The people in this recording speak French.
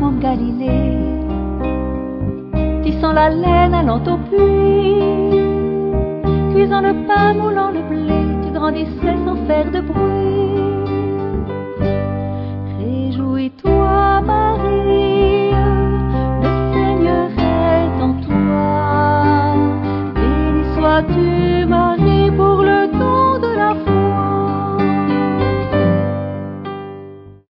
maman de Galilée, tissant la laine, allant au puits, cuisant le pain, moulant le blé, tu grandissais sans faire de bruit.